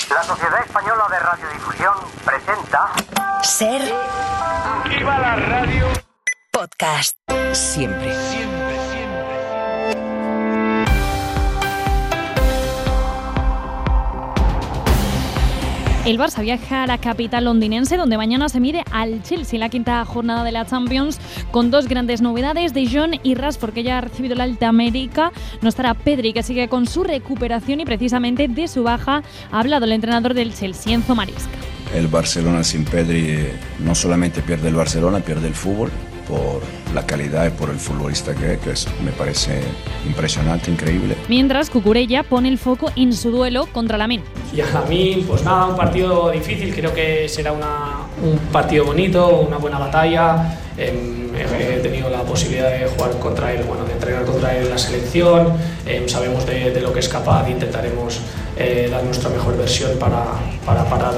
La Sociedad Española de Radiodifusión presenta Ser. ¡Viva la radio! Podcast. Siempre. El Barça viaja a la capital londinense, donde mañana se mide al Chelsea en la quinta jornada de la Champions, con dos grandes novedades: De Jong y Rashford, que ya ha recibido la alta médica. No estará Pedri, que sigue con su recuperación, y precisamente de su baja ha hablado el entrenador del Chelsea, Enzo Maresca. El Barcelona sin Pedri no solamente pierde el Barcelona, pierde el fútbol por la calidad y por el futbolista que es, me parece impresionante, increíble. Mientras Cucurella pone el foco en su duelo contra Lamine. Y a Lamine, pues nada, un partido difícil, creo que será un partido bonito, una buena batalla. He tenido la posibilidad de jugar contra él, de entrenar contra él en la selección. Sabemos de lo que es capaz e intentaremos dar nuestra mejor versión para parar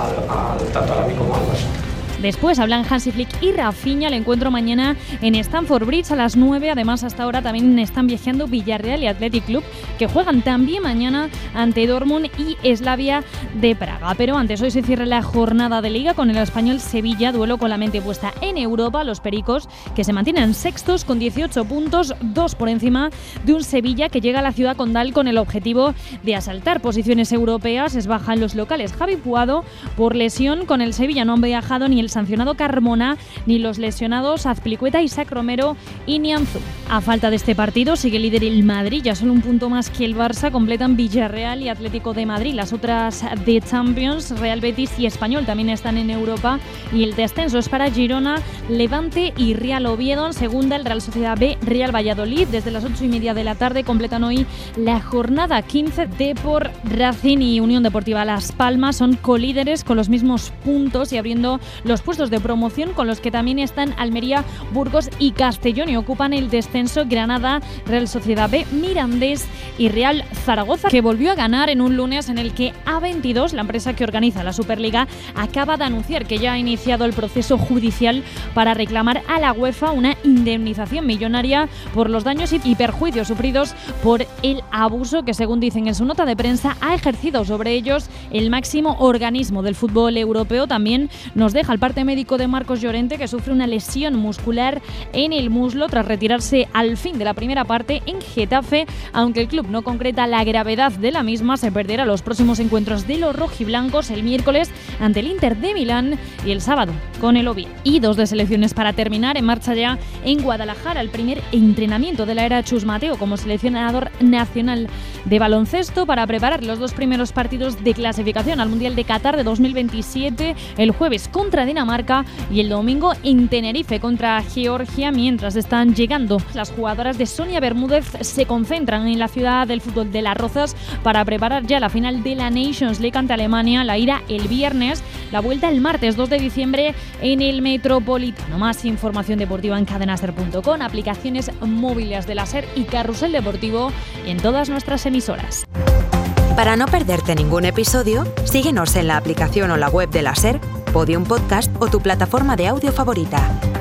tanto a Lamine como al Barça. Después hablan Hansi Flick y Rafinha. El encuentro mañana en Stamford Bridge a las 9. Además, hasta ahora también están viajando Villarreal y Athletic Club, que juegan también mañana ante Dortmund y Slavia de Praga. Pero antes, hoy se cierra la jornada de Liga con el Español Sevilla, duelo con la mente puesta en Europa. Los pericos, que se mantienen sextos con 18 puntos, 2 por encima de un Sevilla que llega a la ciudad condal con el objetivo de asaltar posiciones europeas. Es baja en los locales Javi Puado por lesión. Con el Sevilla no han viajado ni el sancionado Carmona ni los lesionados Azpilicueta, Isaac Romero y Nianzú. A falta de este partido sigue líder el Madrid, ya solo un punto más que el Barça. Completan Villarreal y Atlético de Madrid. Las otras de Champions, Real Betis y Español, también están en Europa, y el descenso es para Girona, Levante y Real Oviedo. En segunda, el Real Sociedad B, Real Valladolid. Desde las 8:30 de la tarde completan hoy la jornada 15. Depor, Racing y Unión Deportiva Las Palmas son colíderes con los mismos puntos y abriendo los puestos de promoción, con los que también están Almería, Burgos y Castellón, y ocupan el descenso Granada, Real Sociedad B, Mirandés y Real Zaragoza, que volvió a ganar en un lunes en el que A22, la empresa que organiza la Superliga, acaba de anunciar que ya ha iniciado el proceso judicial para reclamar a la UEFA una indemnización millonaria por los daños y perjuicios sufridos por el abuso que, según dicen en su nota de prensa, ha ejercido sobre ellos el máximo organismo del fútbol europeo. También nos deja el parte médico de Marcos Llorente, que sufre una lesión muscular en el muslo tras retirarse al fin de la primera parte en Getafe. Aunque el club no concreta la gravedad de la misma, se perderá los próximos encuentros de los rojiblancos el miércoles ante el Inter de Milán y el sábado con el Oviedo. Y dos de selecciones para terminar. En marcha ya en Guadalajara el primer entrenamiento de la era Chus Mateo como seleccionador nacional de baloncesto para preparar los dos primeros partidos de clasificación al Mundial de Qatar de 2027, el jueves contra Dinamarca y el domingo en Tenerife contra Georgia. Mientras están llegando, las jugadoras de Sonia Bermúdez se concentran en la ciudad del fútbol de Las Rozas para preparar ya la final de la Nations League ante Alemania. La ida el viernes, la vuelta el martes 2 de diciembre en el Metropolitano. Más información deportiva en cadenaser.com, aplicaciones móviles de la SER y Carrusel Deportivo y en todas nuestras emisoras. Para no perderte ningún episodio, síguenos en la aplicación o la web de la SER, Podium Podcast o tu plataforma de audio favorita.